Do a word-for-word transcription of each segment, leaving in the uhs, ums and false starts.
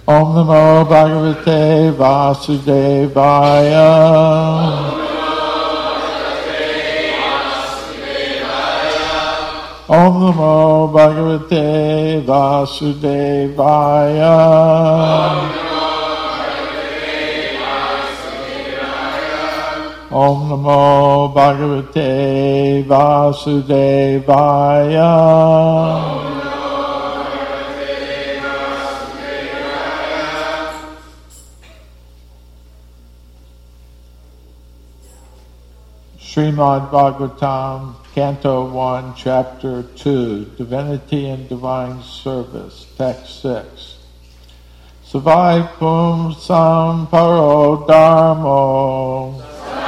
Om Namo Bhagavate Vasudevaya. Om Namo Bhagavate Vasudevaya. Om Namo Bhagavate Vasudevaya. Srimad Bhagavatam, Canto one, Chapter two, Divinity and Divine Service, Text six. Savai Pum Sam Paro Dharmo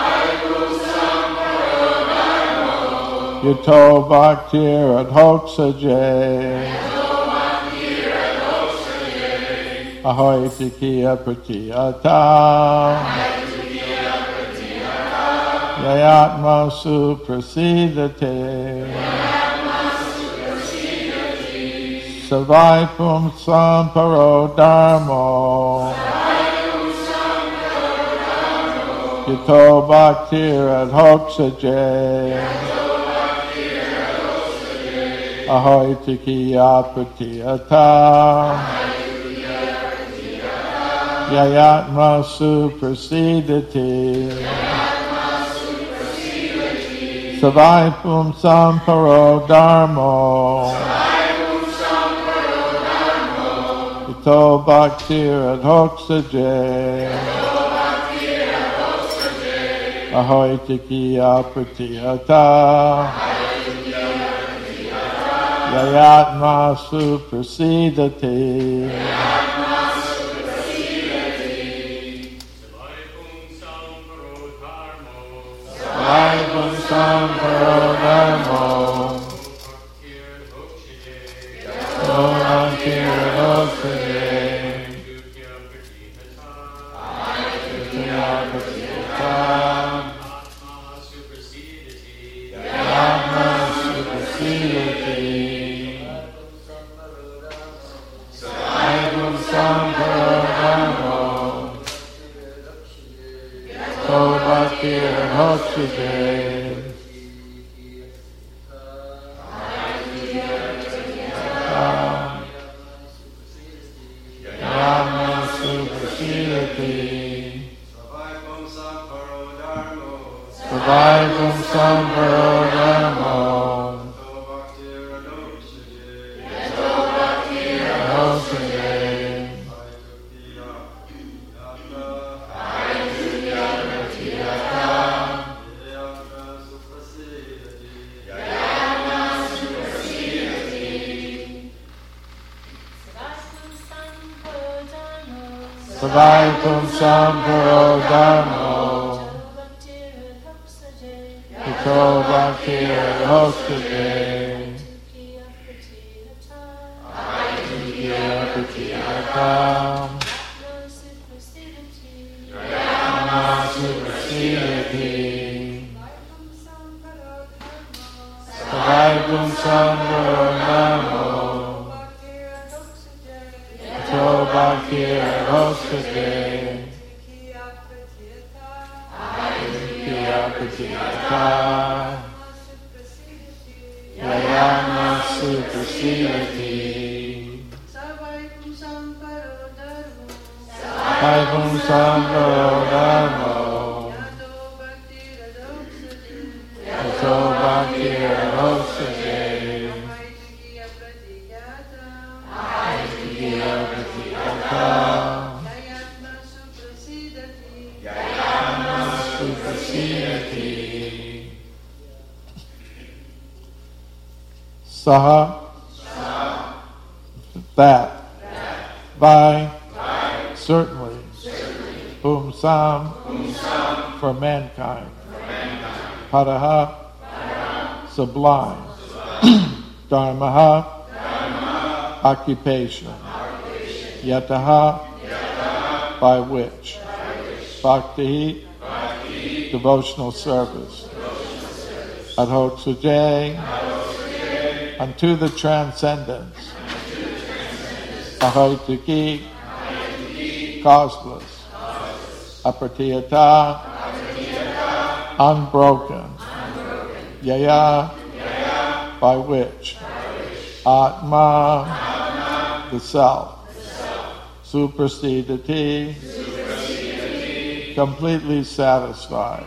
Yato Bhaktir Adhoksaje Ahoy Tikiya Pratiyata Yayatma Suprasidate Savai Pum Samparo Dharmo Yato Bhaktir Adhoksaje Ahoy Tikiya Pratiyata Yayatma Suprasidate Savai Pum Samparo Dharmo Ito Bhaktir Adhoksaje Ahoy Tikiya Pratiyata Yayatma Suprasidate Savai Pum Samparo Dharmo Om Bhaktir Adhoksaje Yayatma Suprasidate Savai Pum Samparo Dharmo Om Bhaktir Adhoksaje Yayatma Suprasidate Savai Pum Samparo Dharmo Savai Pum Samparo Dharmo Ito Bhaktir Adhoksaje Tikiya Pratiyata Yayatma Suprasidate Savai Pum Samparo Dharmo Ito Bhaktir Adhoksaje Tikiya Pratiyata Yayatma Suprasidate Savai Pum Samparo Dharmo Ito Bhaktir Adhoksaje Tikiya Pratiyata Yayatma Suprasidate Saha that by certainly Pum Sam for mankind Paraha sublime Dharmaha occupation Yataha by which Bhakti devotional service Adhoksaje unto the transcendence Ahoy Tiki causeless, apratiyata, unbroken, yaya, by which, atma, the self, suprasidati, completely satisfied.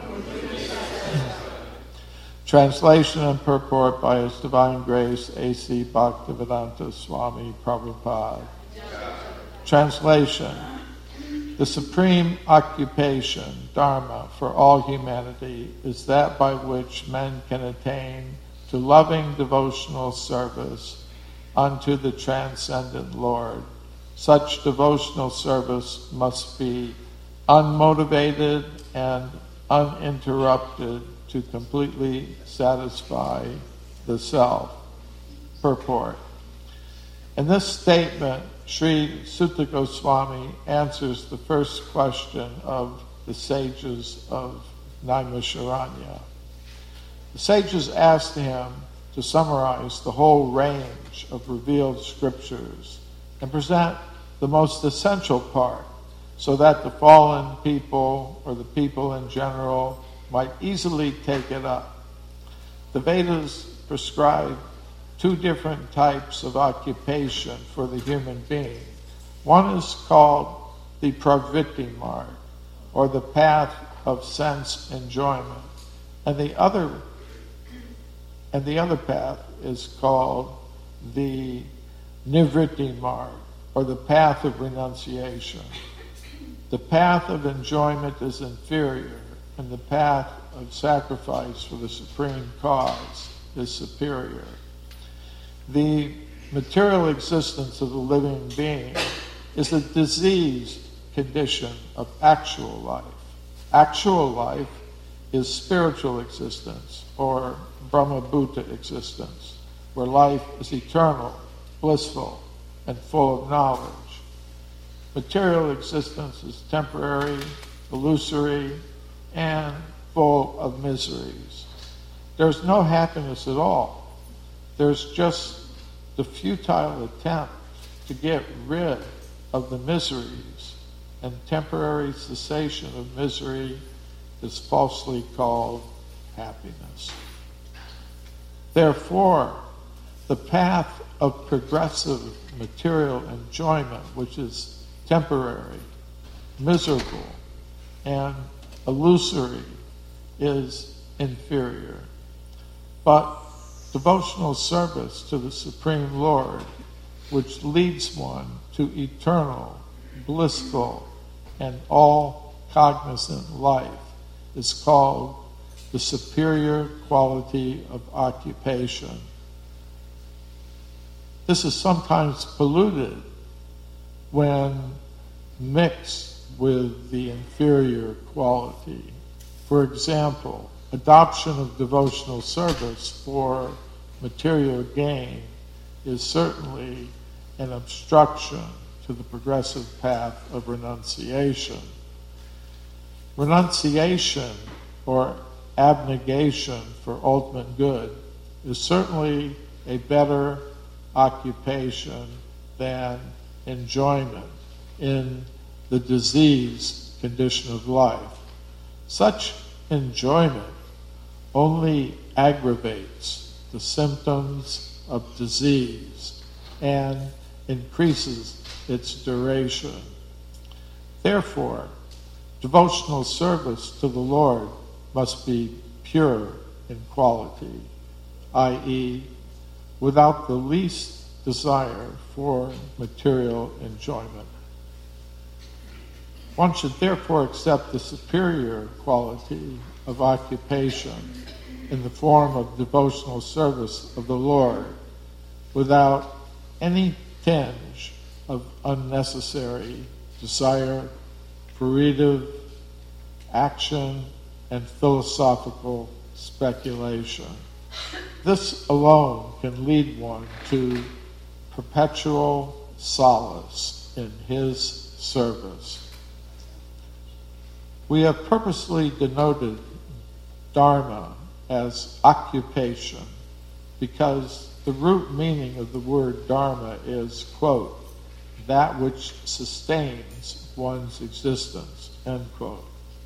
Translation and purport by His Divine Grace A C Bhaktivedanta Swami Prabhupada. Translation. The supreme occupation, dharma, for all humanity is that by which men can attain to loving devotional service unto the transcendent Lord. Such devotional service must be unmotivated and uninterrupted to completely satisfy the self. Purport. In this statement, Sri Sutta Goswami answers the first question of the sages of Naimisharanya. The sages asked him to summarize the whole range of revealed scriptures and present the most essential part so that the fallen people or the people in general might easily take it up. The Vedas prescribe two different types of occupation for the human being. One is called the pravritti marg, or the path of sense enjoyment, and the other and the other path is called the nivritti marg, or the path of renunciation. The path of enjoyment is inferior, and the path of sacrifice for the supreme cause is superior. The material existence of the living being is a diseased condition of actual life. Actual life is spiritual existence, or Brahmabhuta existence, where life is eternal, blissful, and full of knowledge. Material existence is temporary, illusory, and full of miseries. There's no happiness at all. There's just the futile attempt to get rid of the miseries, and temporary cessation of misery is falsely called happiness. Therefore, the path of progressive material enjoyment, which is temporary, miserable, and illusory, is inferior. But devotional service to the Supreme Lord, which leads one to eternal, blissful, and all-cognizant life, is called the superior quality of occupation. This is sometimes polluted when mixed with the inferior quality. For example, adoption of devotional service for material gain is certainly an obstruction to the progressive path of renunciation. Renunciation, or abnegation for ultimate good, is certainly a better occupation than enjoyment in the diseased condition of life. Such enjoyment only aggravates the symptoms of disease and increases its duration. Therefore, devotional service to the Lord must be pure in quality, that is, without the least desire for material enjoyment. One should therefore accept the superior quality of occupation in the form of devotional service of the Lord without any tinge of unnecessary desire, fruitive action, and philosophical speculation. This alone can lead one to perpetual solace in his service. We have purposely denoted dharma as occupation because the root meaning of the word dharma is, quote, that which sustains one's existence, end quote.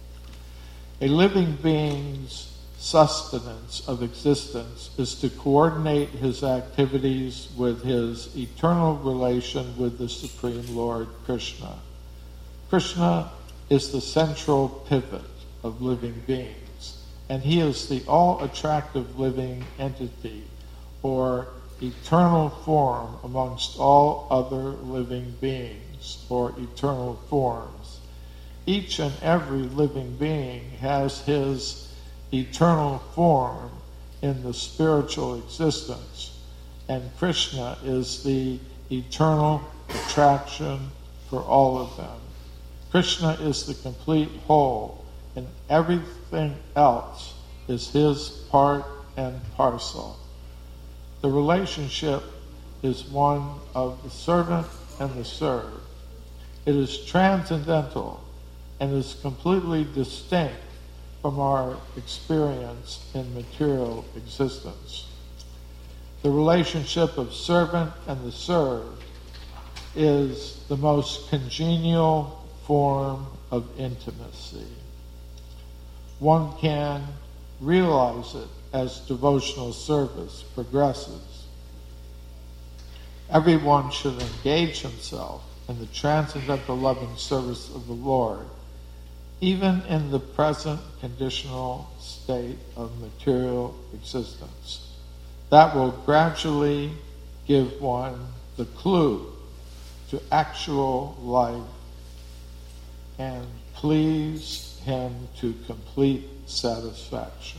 A living being's sustenance of existence is to coordinate his activities with his eternal relation with the Supreme Lord Krishna. Krishna is the central pivot of living beings, and he is the all-attractive living entity, or eternal form amongst all other living beings, or eternal forms. Each and every living being has his eternal form in the spiritual existence, and Krishna is the eternal attraction for all of them. Krishna is the complete whole, and everything else is his part and parcel. The relationship is one of the servant and the served. It is transcendental and is completely distinct from our experience in material existence. The relationship of servant and the served is the most congenial form of intimacy. One can realize it as devotional service progresses. Everyone should engage himself in the transcendental loving service of the Lord, even in the present conditional state of material existence. That will gradually give one the clue to actual life and please him to complete satisfaction.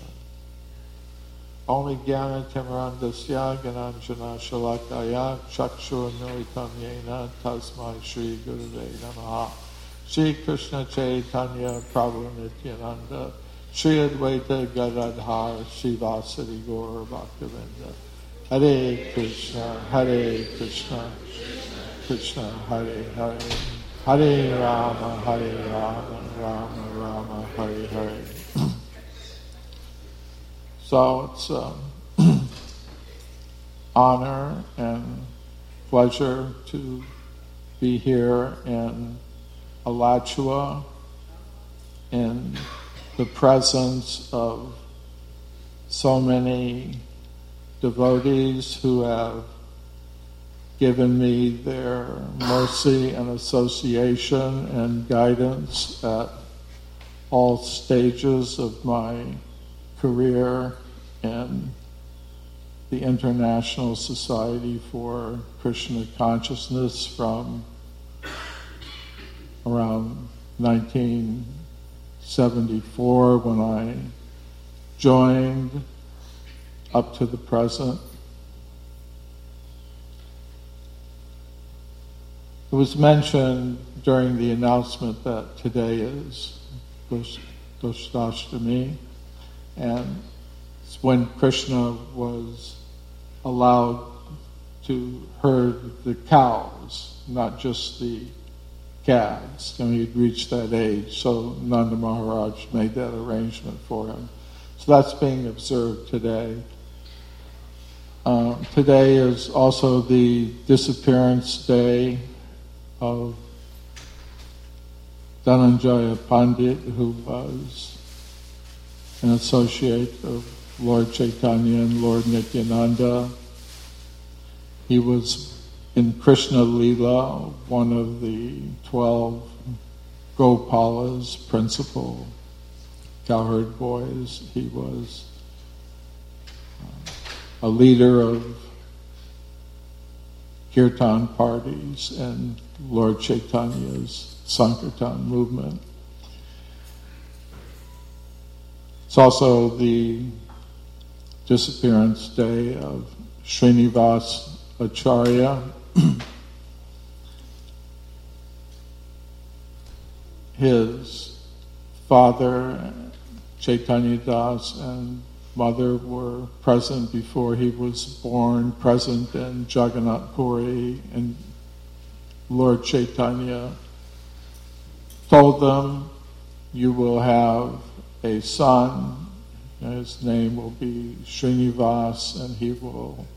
Only Jnana Timarandasya Gananjana Shalakaya Chakshur Militam Yena Tasmai Shri Gurave Namaha Shri Krishna Chaitanya Prabhu Nityananda Shri Advaita Gadadhar Srivasadi Gaur Bhaktivinda Hare Krishna Hare Krishna Krishna Hare Hare Hare Rama Hare Rama Rama Rama Hare Hare. So it's an honor and pleasure to be here in Alachua in the presence of so many devotees who have given me their mercy and association and guidance at all stages of my career in the International Society for Krishna Consciousness from around nineteen seventy-four when I joined up to the present. It was mentioned during the announcement that today is Gostashtami, and it's when Krishna was allowed to herd the cows, not just the calves. I mean, he'd reached that age, so Nanda Maharaj made that arrangement for him. So that's being observed today. Uh, today is also the disappearance day of Dhananjaya Pandit, who was an associate of Lord Chaitanya and Lord Nityananda. He was in Krishna Lila, one of the twelve Gopala's principal cowherd boys. He was uh, a leader of kirtan parties and Lord Chaitanya's Sankirtan movement. It's also the disappearance day of Srinivas Acharya. His father, Chaitanya Das, and mother were present before he was born, present in Jagannath Puri, and Lord Chaitanya told them, you will have a son, his name will be Srinivas, and he will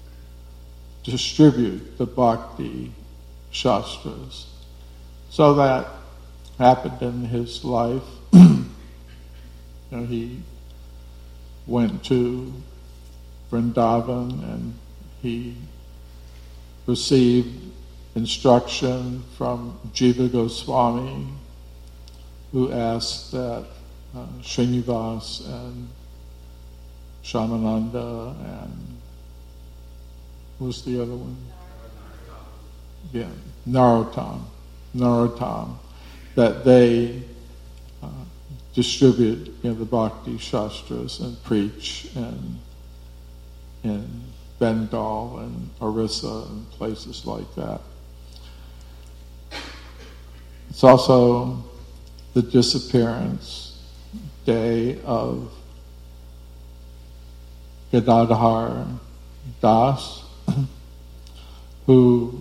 distribute the Bhakti Shastras. So that happened in his life. You know, he went to Vrindavan and he received instruction from Jiva Goswami, who asked that uh, Srinivas and Shamananda and who was the other one? Yeah, Narottam. Narottam, that they uh, distribute you know, the Bhakti Shastras and preach in, in Bengal and Orissa and places like that. It's also the disappearance day of Gadadhar Das, who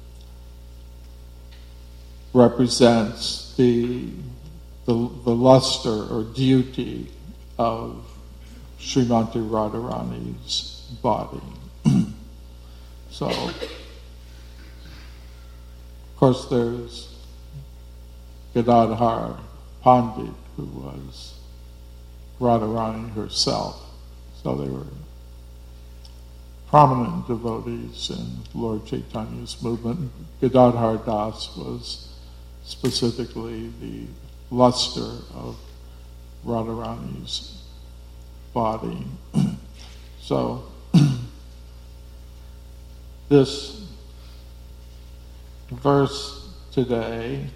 represents the, the the luster or duty of Srimati Radharani's body. So, of course, there's Gadadhar Pandit, who was Radharani herself. So they were prominent devotees in Lord Chaitanya's movement. Gadadhar Das was specifically the luster of Radharani's body. So this verse today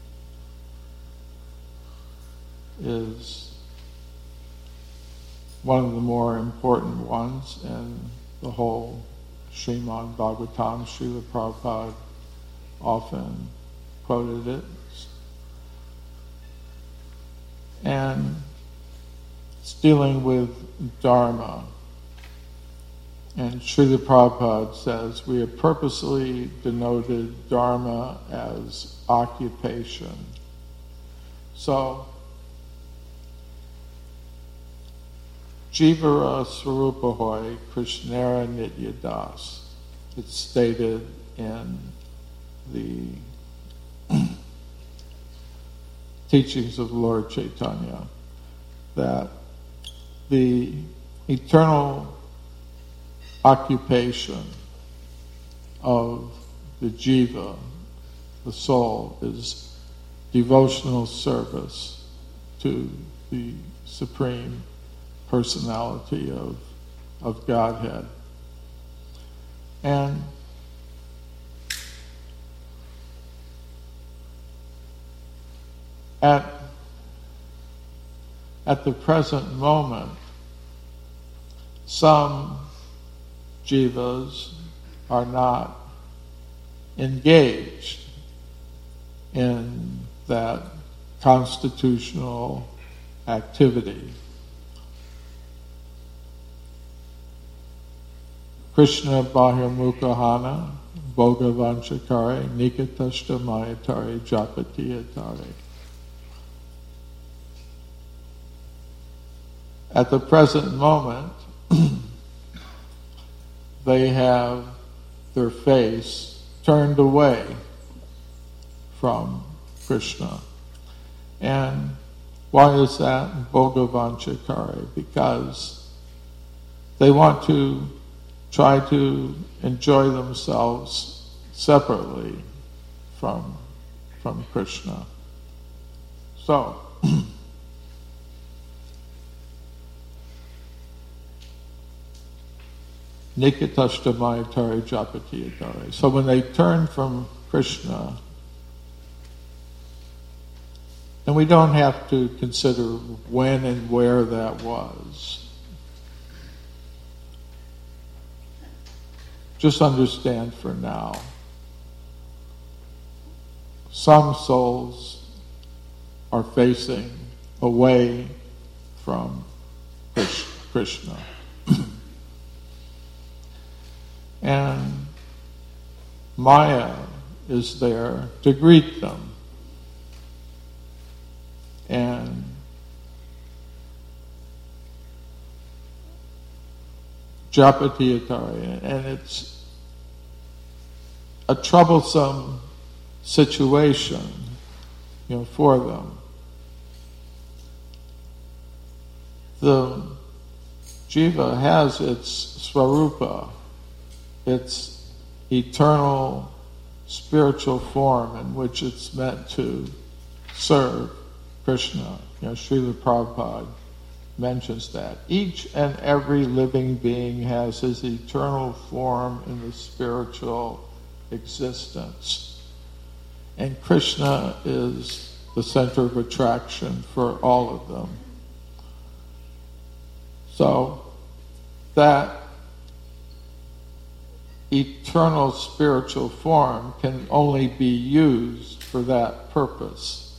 is one of the more important ones in the whole Srimad Bhagavatam. Srila Prabhupada often quoted it. And it's dealing with Dharma. And Srila Prabhupada says, we have purposely denoted Dharma as occupation. So, Jivara Swarupahoy Krishnara Nityadas. It's stated in the teachings of Lord Chaitanya that the eternal occupation of the jiva, the soul, is devotional service to the Supreme Personality of, of Godhead. And at, at the present moment, some jivas are not engaged in that constitutional activity. Krishna Bahirmukahana, Bhogavanchakare, Nikatashta Mayatare, Japatiyatare. At the present moment, they have their face turned away from Krishna. And why is that? Bhogavanchakare, because they want to try to enjoy themselves separately from, from Krishna. So, Nikatashtamayatare Japatiyatare. So when they turn from Krishna, and we don't have to consider when and where that was. Just understand for now, some souls are facing away from Krishna. And Maya is there to greet them. And Japatiyatari, and it's a troublesome situation you know, for them. The jiva has its swarupa, its eternal spiritual form in which it's meant to serve Krishna. You know, Srila Prabhupada mentions that. Each and every living being has his eternal form in the spiritual existence. And Krishna is the center of attraction for all of them. So that eternal spiritual form can only be used for that purpose.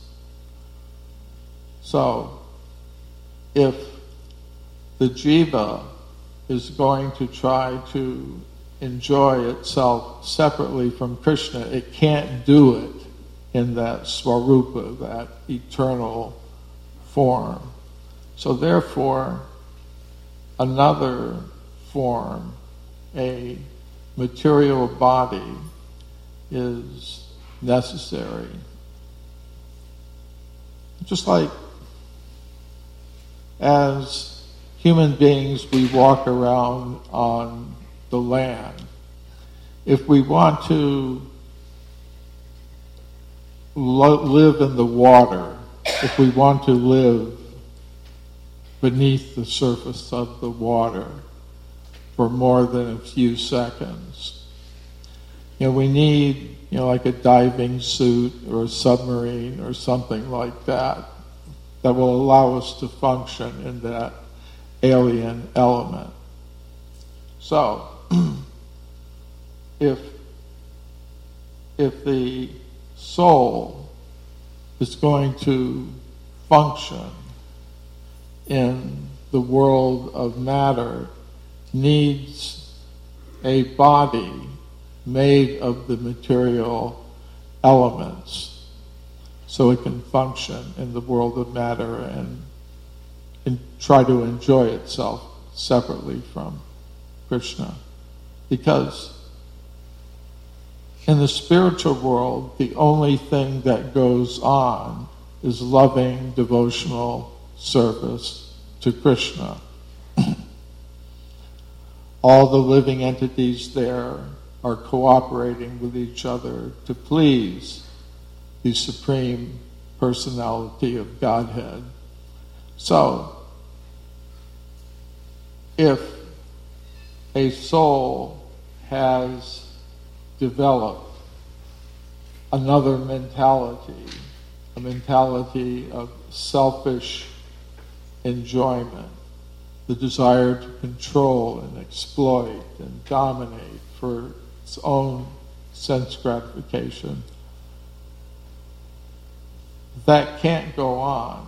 So if the jiva is going to try to enjoy itself separately from Krishna, it can't do it in that swarupa, that eternal form. So therefore, another form, a material body, is necessary. Just like as human beings, we walk around on the land. If we want to lo- live in the water, if we want to live beneath the surface of the water for more than a few seconds, you know, we need, you know, like a diving suit or a submarine or something like that that will allow us to function in that alien element. So, if if the soul is going to function in the world of matter, needs a body made of the material elements so it can function in the world of matter and, and try to enjoy itself separately from Krishna. Because in the spiritual world, the only thing that goes on is loving devotional service to Krishna. All the living entities there are cooperating with each other to please the Supreme Personality of Godhead. So, if a soul has developed another mentality, a mentality of selfish enjoyment, the desire to control and exploit and dominate for its own sense gratification, that can't go on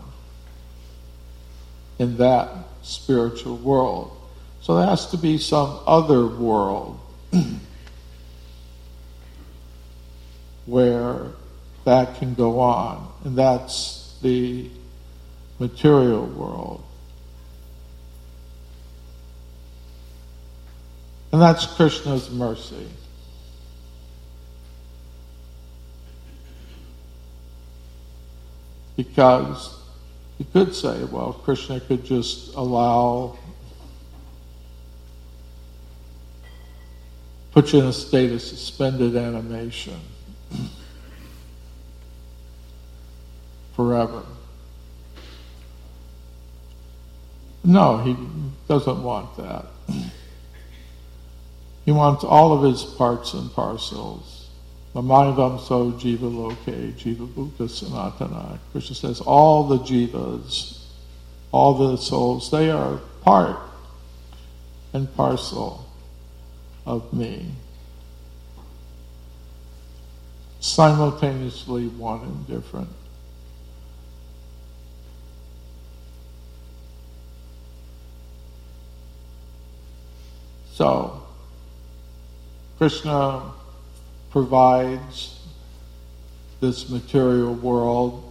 in that spiritual world. So there has to be some other world where that can go on, and that's the material world. And that's Krishna's mercy. Because you could say, well, Krishna could just allow, put you in a state of suspended animation forever. No, he doesn't want that. He wants all of his parts and parcels. Mamanivam so jiva loke, jiva bhuta sanatana. Krishna says all the jivas, all the souls, they are part and parcel of me. Simultaneously one and different. So, Krishna provides this material world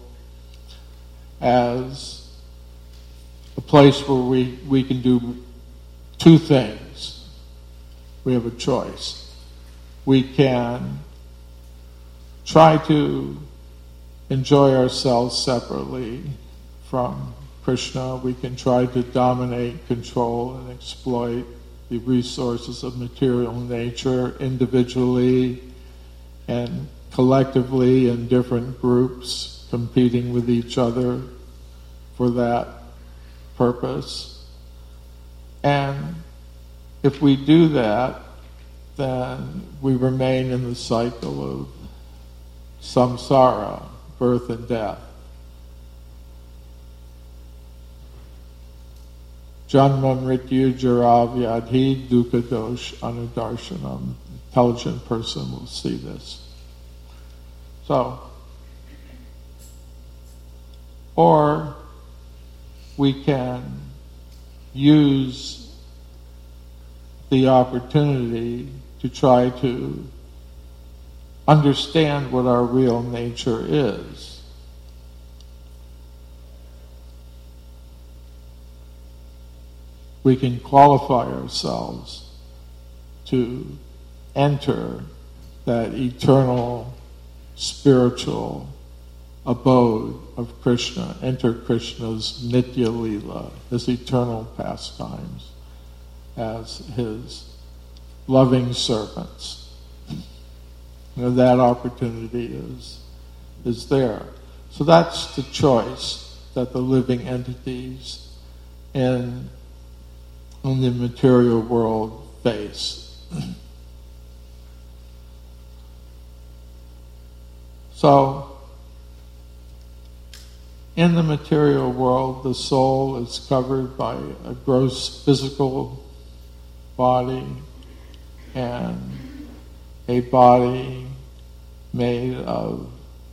as a place where we, we can do two things. We have a choice. We can try to enjoy ourselves separately from Krishna. We can try to dominate, control, and exploit the resources of material nature individually and collectively in different groups, competing with each other for that purpose. And if we do that, then we remain in the cycle of samsara, birth and death. Janma mrityu jara vyadhi dukkha dosh anudarshanam. Intelligent person will see this. So, or we can use the opportunity to try to understand what our real nature is. We can qualify ourselves to enter that eternal spiritual abode of Krishna, enter Krishna's Nitya Leela, his eternal pastimes, as his loving servants. You know, that opportunity is, is there. So that's the choice that the living entities in, in the material world face. So, in the material world, the soul is covered by a gross physical body and a body made of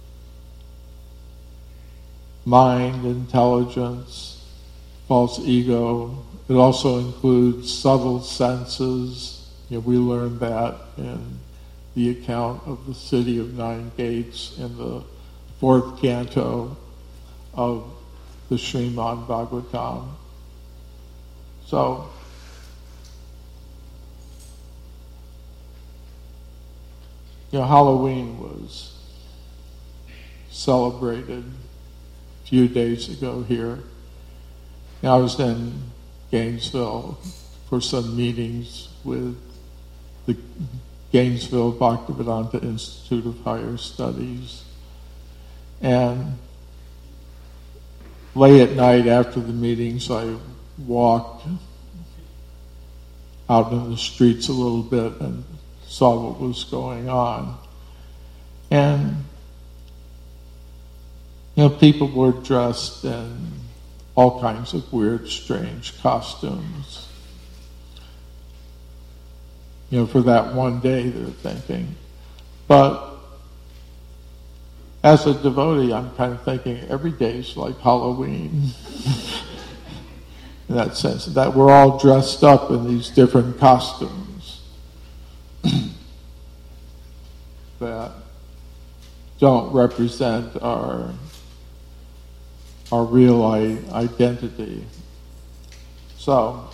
mind, intelligence, false ego. It also includes subtle senses. You know, we learned that in the account of the City of Nine Gates in the fourth canto of the Srimad Bhagavatam. So, you know, Halloween was celebrated a few days ago here. I was in Gainesville for some meetings with the Gainesville Bhaktivedanta Institute of Higher Studies. And late at night after the meetings, I walked out in the streets a little bit and saw what was going on. And, you know, people were dressed in all kinds of weird, strange costumes. You know, for that one day, they're thinking. But as a devotee, I'm kind of thinking every day is like Halloween. In that sense, that we're all dressed up in these different costumes that don't represent our our real I- identity. So,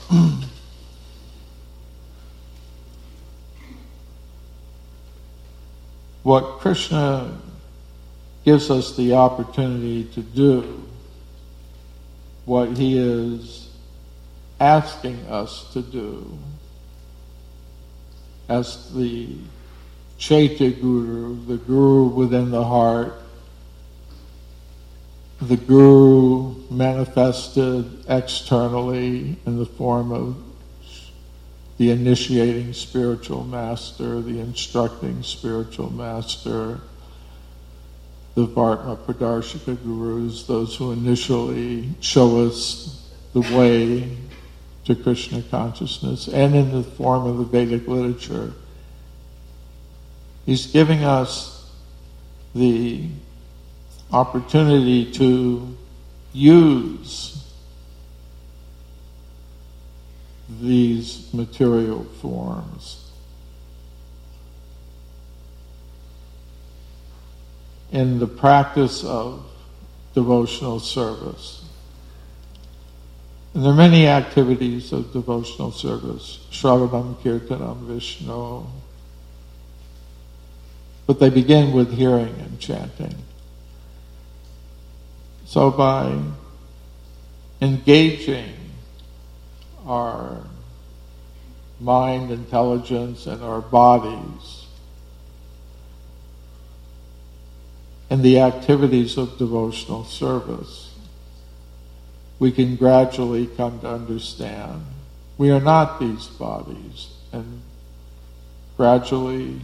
what Krishna gives us the opportunity to do, what he is asking us to do, as the Chaitya Guru, the Guru within the heart, the Guru manifested externally in the form of the initiating spiritual master, the instructing spiritual master, the Vartma Pradarshika Gurus, those who initially show us the way to Krishna consciousness, and in the form of the Vedic literature. He's giving us the opportunity to use these material forms in the practice of devotional service. And there are many activities of devotional service, Shravanam, Kirtanam, Vishnu, but they begin with hearing and chanting. So by engaging our mind, intelligence, and our bodies in the activities of devotional service, we can gradually come to understand we are not these bodies, and gradually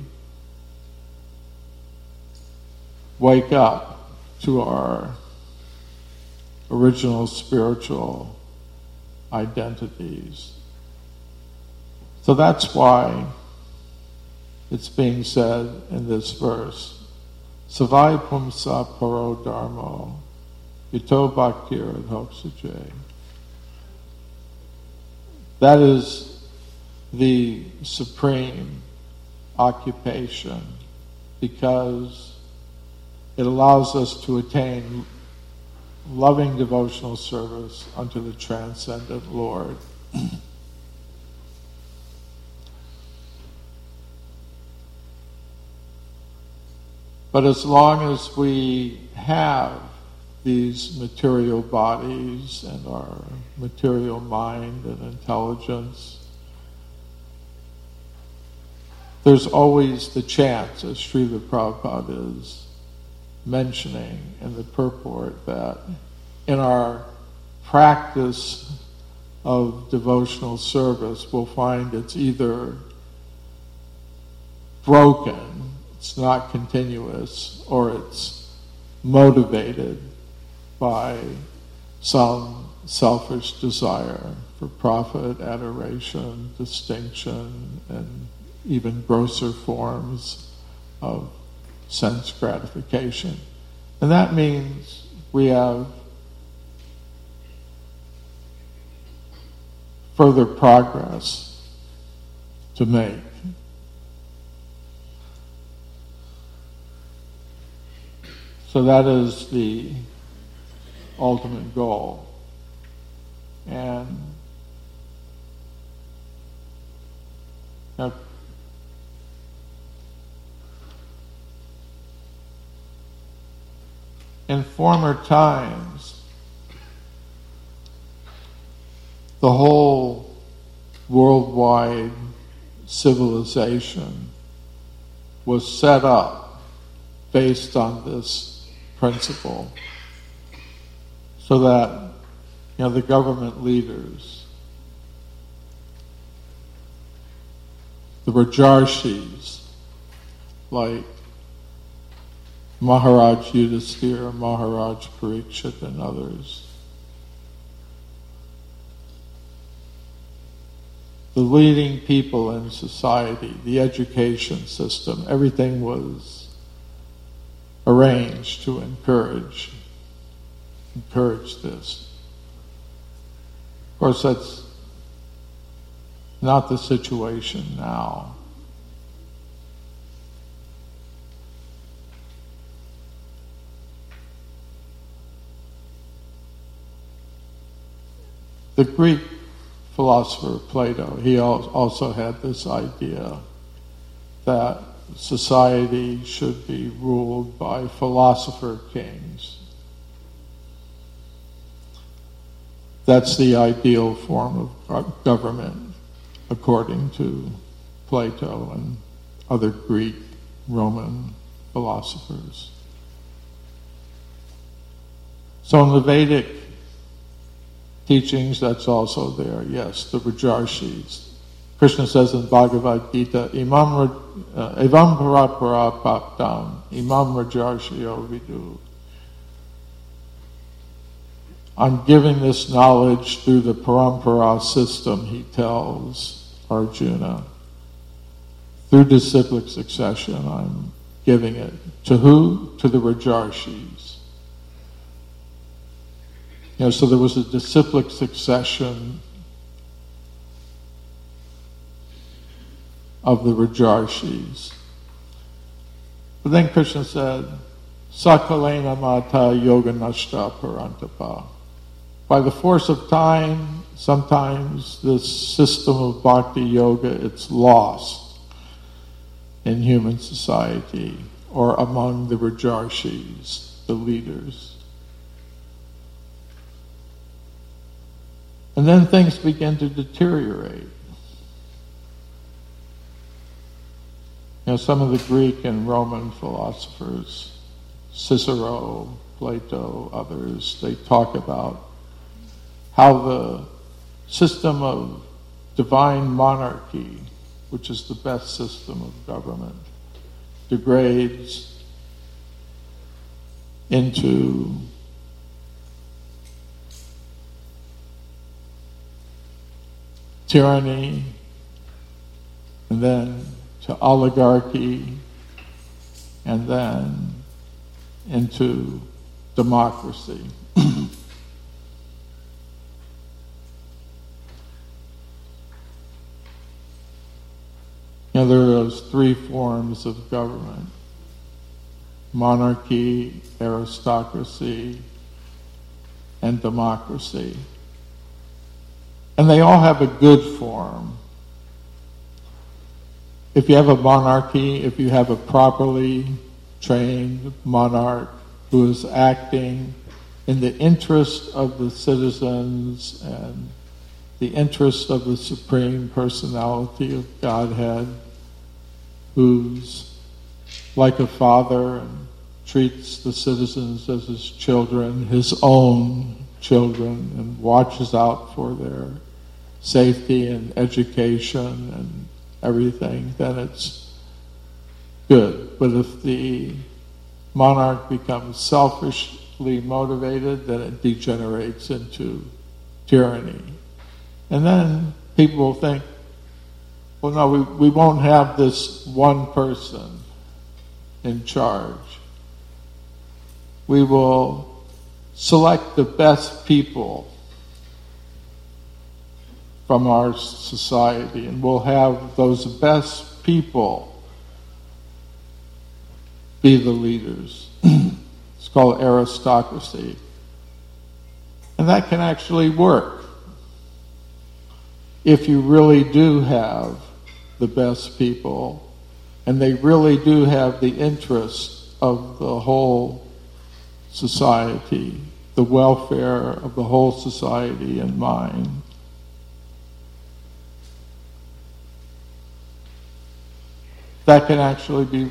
wake up to our original spiritual identities. So that's why it's being said in this verse, Savai Pumsa Paro Dharmo, Ito Bhaktir Adhoksajay. That is the supreme occupation, because it allows us to attain loving devotional service unto the transcendent Lord. But as long as we have these material bodies and our material mind and intelligence, there's always the chance, as Srila Prabhupada is mentioning in the purport, that in our practice of devotional service, we'll find it's either broken, it's not continuous, or it's motivated by some selfish desire for profit, adoration, distinction, and even grosser forms of sense gratification. And that means we have further progress to make. So that is the ultimate goal. And now, in former times, the whole worldwide civilization was set up based on this principle, so that, you know, the government leaders, the Rajarshis, like Maharaj Yudhisthira, Maharaj Parikshit, and others, the leading people in society, the education system, everything was arranged to encourage encourage this. Of course, that's not the situation now. The Greek philosopher Plato, he also had this idea that society should be ruled by philosopher kings. That's the ideal form of government, according to Plato and other Greek, Roman philosophers. So in the Vedic teachings, that's also there. Yes, the Rajarshis. Krishna says in Bhagavad Gita, Imam uh, Evam Parapara Paptam, Imam Rajarshiyo Vidu. I'm giving this knowledge through the Parampara system, he tells Arjuna. Through disciplic succession, I'm giving it. To who? To the Rajarshis. You know, so there was a disciplic succession of the Rajarshis. But then Krishna said, Sakalena Mata Yoga Nashta Parantapa. By the force of time, sometimes this system of bhakti yoga, it's lost in human society or among the Rajarshis, the leaders. And then things begin to deteriorate. You know, some of the Greek and Roman philosophers, Cicero, Plato, others, they talk about how the system of divine monarchy, which is the best system of government, degrades into tyranny, and then to oligarchy, and then into democracy. You know, there are those three forms of government: monarchy, aristocracy, and democracy. And they all have a good form. If you have a monarchy, if you have a properly trained monarch who is acting in the interest of the citizens and the interest of the Supreme Personality of Godhead, who's like a father and treats the citizens as his children, his own children, and watches out for their safety and education and everything, then it's good. But if the monarch becomes selfishly motivated, then it degenerates into tyranny. And then people will think, well, no, we, we won't have this one person in charge. We will select the best people from our society, and we'll have those best people be the leaders. It's called aristocracy. And that can actually work if you really do have the best people, and they really do have the interest of the whole society, the welfare of the whole society in mind. That can actually be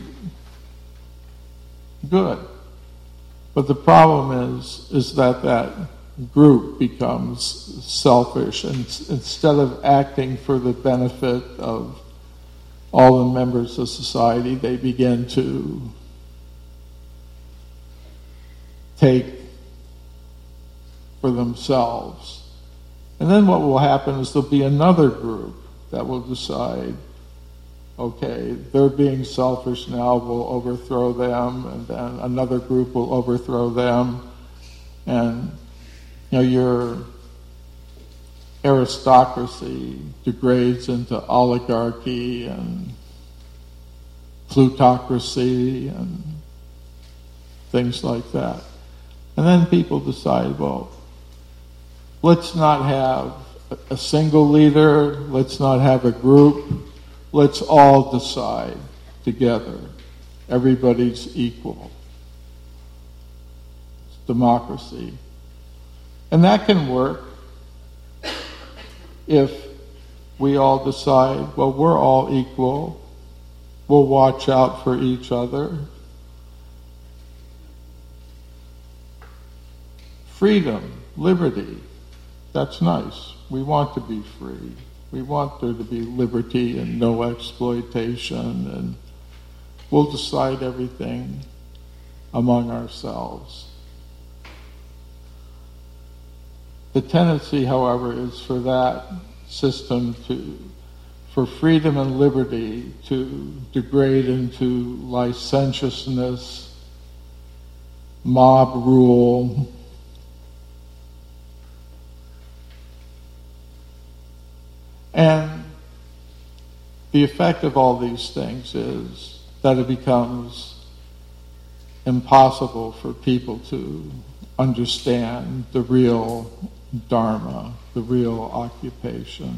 good. But the problem is, is that that group becomes selfish, and instead of acting for the benefit of all the members of society, they begin to take for themselves. And then what will happen is there'll be another group that will decide, okay, they're being selfish now, we'll overthrow them, and then another group will overthrow them, and you know, your aristocracy degrades into oligarchy and plutocracy and things like that. And then people decide, well, let's not have a single leader, let's not have a group, let's all decide together. Everybody's equal. It's democracy. And that can work if we all decide, well, we're all equal, we'll watch out for each other. Freedom, liberty, that's nice. We want to be free. We want there to be liberty and no exploitation, and we'll decide everything among ourselves. The tendency, however, is for that system to, for freedom and liberty to degrade into licentiousness, mob rule, and the effect of all these things is that it becomes impossible for people to understand the real dharma, the real occupation.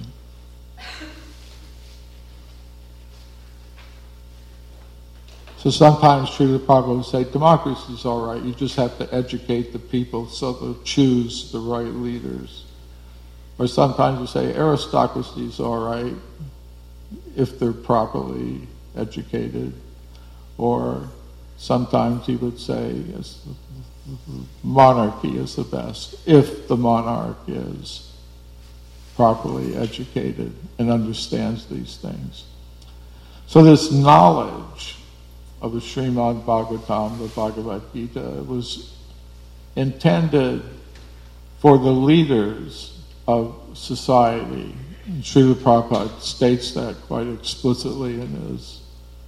So sometimes Srila Prabhupada would say, democracy is all right, you just have to educate the people so they'll choose the right leaders. Or sometimes you say aristocracy is all right if they're properly educated. Or sometimes he would say monarchy is the best if the monarch is properly educated and understands these things. So this knowledge of the Srimad Bhagavatam, the Bhagavad Gita, was intended for the leaders of society. And Srila Prabhupada states that quite explicitly in his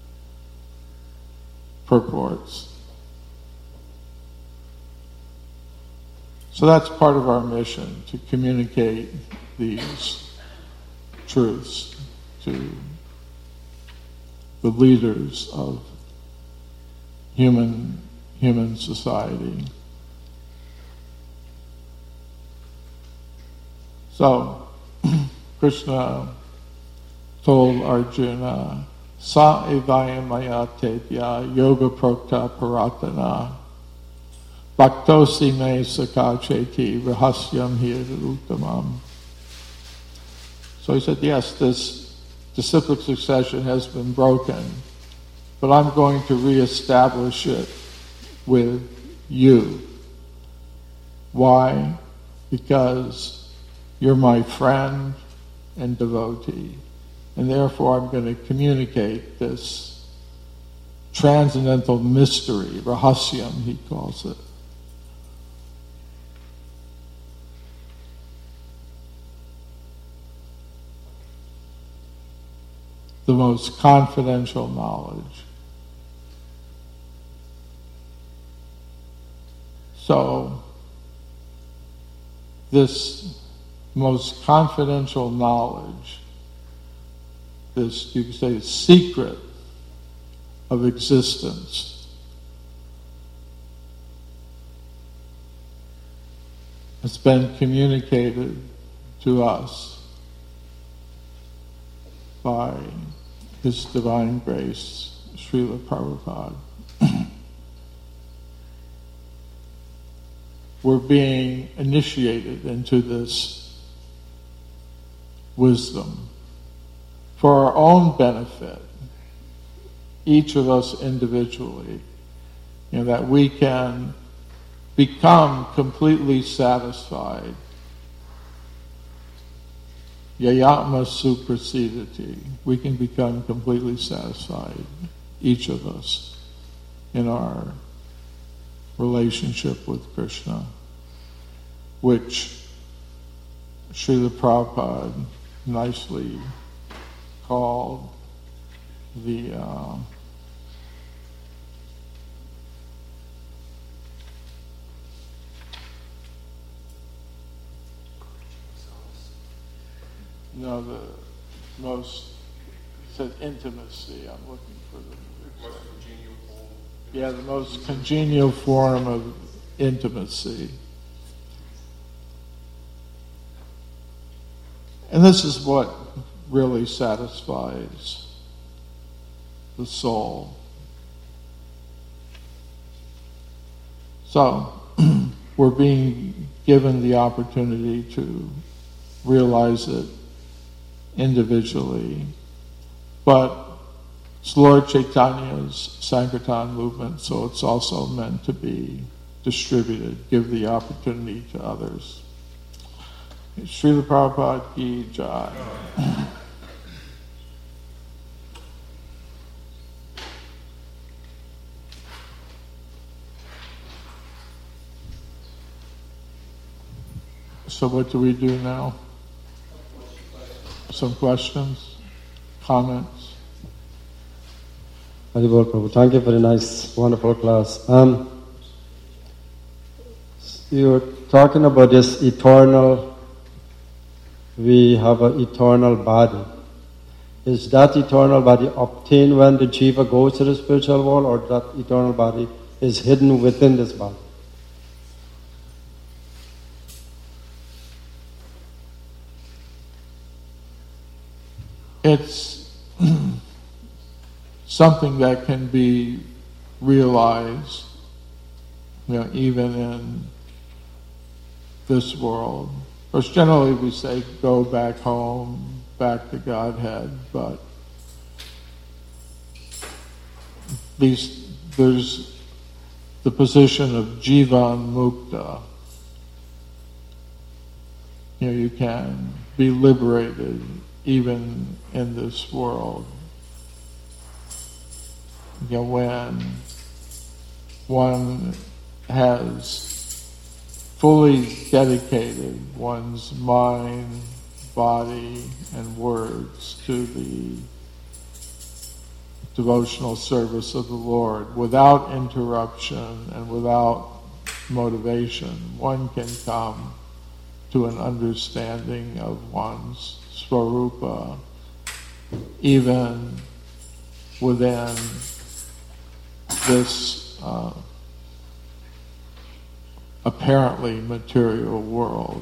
purports. So that's part of our mission, to communicate these truths to the leaders of human human society. So, Krishna told Arjuna, Sa evaya maya tepya yoga prokta paratana bhaktosi me sakha cheti rahasyam hiruttamam. So he said, yes, this disciplic succession has been broken, but I'm going to reestablish it with you. Why? Because you're my friend and devotee, and therefore I'm going to communicate this transcendental mystery, rahasyam he calls it. The most confidential knowledge. So, this most confidential knowledge, this, you could say, secret of existence, has been communicated to us by His Divine Grace, Srila Prabhupada. We're being initiated into this wisdom for our own benefit, each of us individually, you know, that we can become completely satisfied. Yayatma suprasidati. We can become completely satisfied, each of us, in our relationship with Krishna, which Srila Prabhupada nicely called the uh, no, the most, he said intimacy, I'm looking for the most congenial form. Yeah, the most congenial form of intimacy. And this is what really satisfies the soul. So, we're being given the opportunity to realize it individually, but it's Lord Chaitanya's Sankirtan movement, so it's also meant to be distributed, give the opportunity to others. Srila Prabhupada ki jai. So what do we do now? Some questions, comments? Haribol Prabhu, thank you for a nice, wonderful class. Um, you're talking about this eternal, we have an eternal body. Is that eternal body obtained when the jiva goes to the spiritual world, or that eternal body is hidden within this body? It's something that can be realized, you know, even in this world. Of course, generally we say go back home, back to Godhead, but these, there's the position of Jivan Mukta. You know, you can be liberated even in this world. You know, when one has fully dedicated one's mind, body, and words to the devotional service of the Lord without interruption and without motivation, one can come to an understanding of one's Svarupa even within this uh, apparently material world.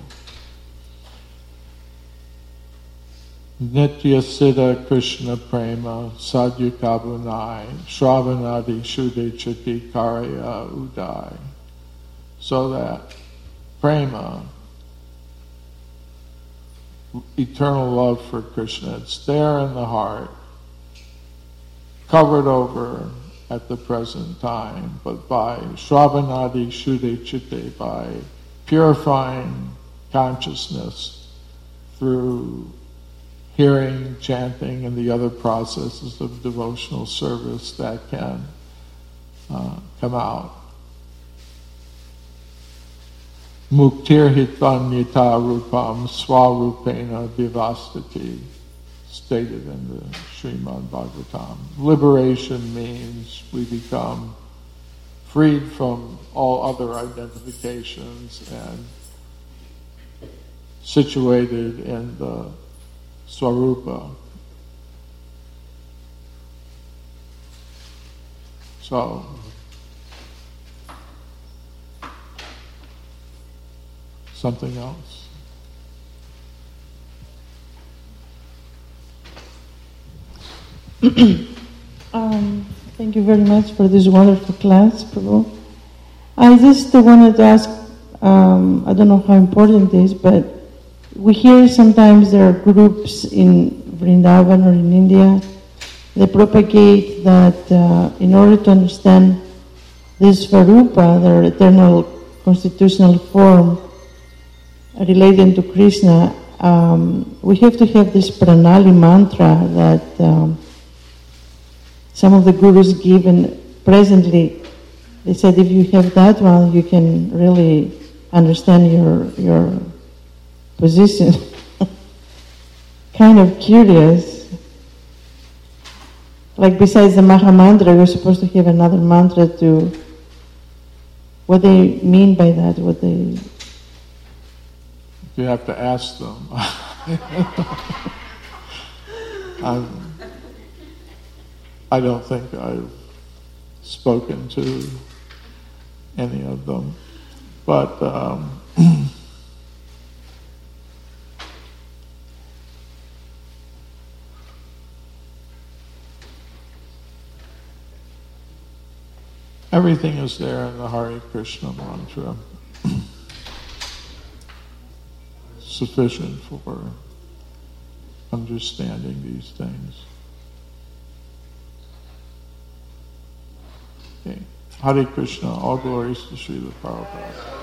Nitya Siddha Krishna Prema Sadhya Kabunai Shravanadi Shuddha Chitti Karya Udai. So that prema, eternal love for Krishna, it's there in the heart, covered over at the present time, but by Shravanadi Shuddha Chitte, by purifying consciousness through hearing, chanting, and the other processes of devotional service that can uh, come out. Muktir hitam nita rupam swarupena vivastati, stated in the Srimad Bhagavatam. Liberation means we become freed from all other identifications and situated in the Swarupa. So, something else? um, thank you very much for this wonderful class, Prabhu. I just wanted to ask, um, I don't know how important it is, but we hear sometimes there are groups in Vrindavan or in India, they propagate that uh, in order to understand this Svarupa, their eternal constitutional form relating to Krishna, um, we have to have this Pranali mantra that um, some of the gurus give, and presently they said if you have that one, you can really understand your your position. Kind of curious. Like besides the Maha Mantra, we're supposed to have another mantra to what they mean by that, what they... You have to ask them. I'm, I don't think I've spoken to any of them, but um, everything is there in the Hare Krishna mantra, sufficient for understanding these things. Okay. Hare Krishna, all glories to Srila Prabhupada.